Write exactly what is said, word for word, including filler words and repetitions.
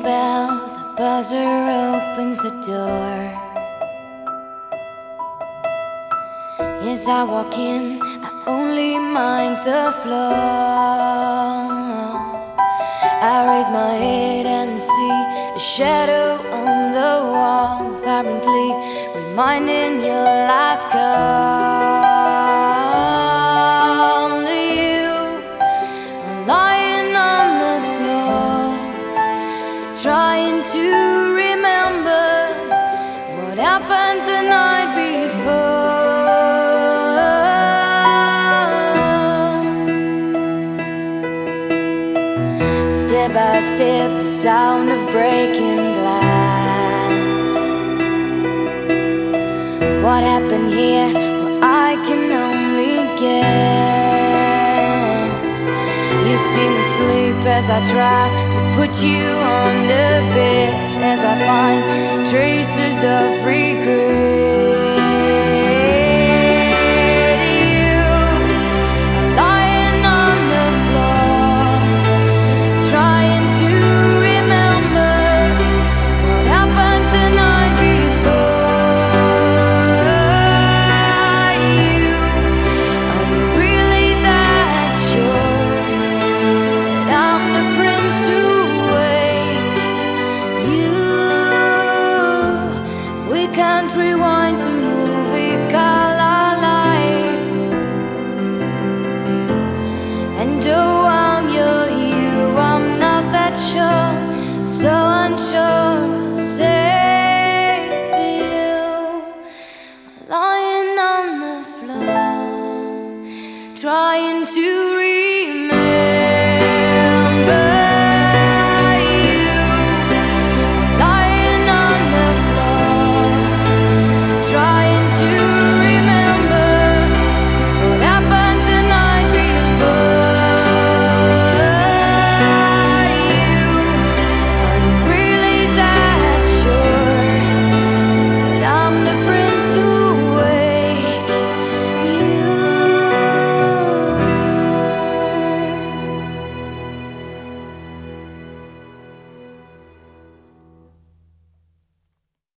bell, the buzzer opens the door. As I walk in, I only mind the floor. I raise my head and see a shadow on the wall, vibrantly reminding your last call. You are lying on the floor, trying to remember what happened the night before. Step by step, the sound of breaking glass. What happened here? Well, I can only guess. You see me sleep as I try to put you on the bed, as I find traces of regret. Can't rewind the movie called our life. And though I'm your hero, I'm not that sure, so unsure. Save you, lying on the floor, trying to